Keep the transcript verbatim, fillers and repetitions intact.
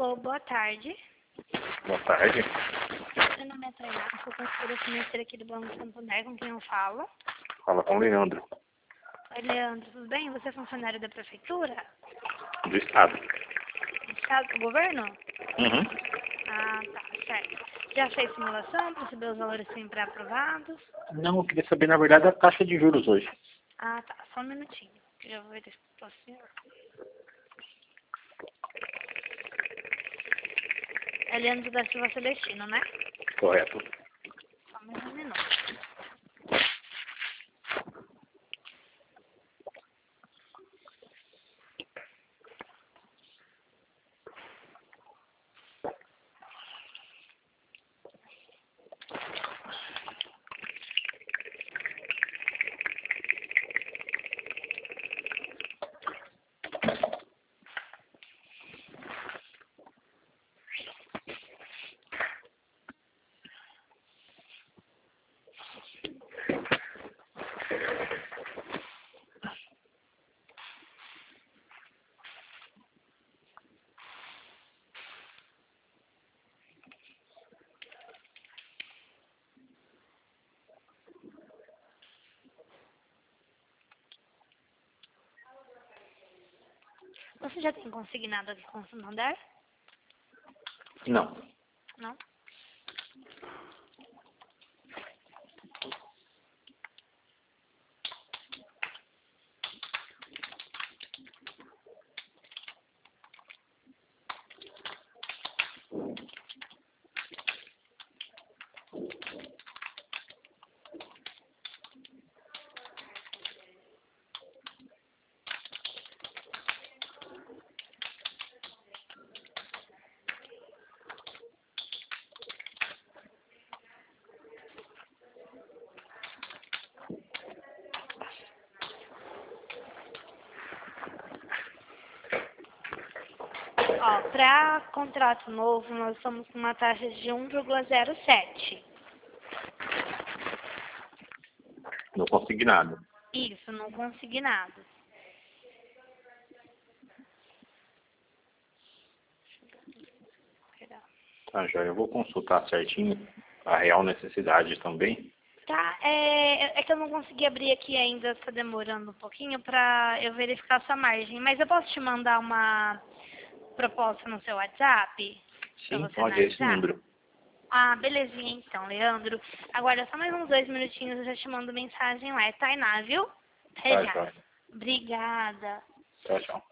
Alô, boa tarde. Boa tarde. Meu nome é Tainá, sou consultora financeira aqui do Banco Santander, com quem eu falo. Fala com o Leandro, Oi, Leandro, tudo bem? Você é funcionário da prefeitura? do Estado. Do Estado do governo? Uhum. Ah, tá, certo. Já fez simulação para saber os valores sempre aprovados? Não, eu queria saber, na verdade, a taxa de juros hoje. Ah, tá, só um minutinho, que eu já vou ver isso para o senhor. É Leandro da Silva Celestino, né? Correto. Só mais um minuto. Você já tem consignado aqui com o Santander? Não. Não? Ó, para contrato novo, nós estamos com uma taxa de um vírgula zero sete. Não consegui nada. Isso, não consignado. Tá, já eu vou consultar certinho a real necessidade também. Tá, é, é que eu não consegui abrir aqui ainda, está demorando um pouquinho para eu verificar a sua margem. Mas eu posso te mandar uma proposta no seu WhatsApp? Pra Sim, você pode, é esse analisar? número. Ah, belezinha então, Leandro. Agora, só mais uns dois minutinhos eu já te mando mensagem lá. É Tainá, viu? Até Tá, já. já. Obrigada. Tchau, tchau.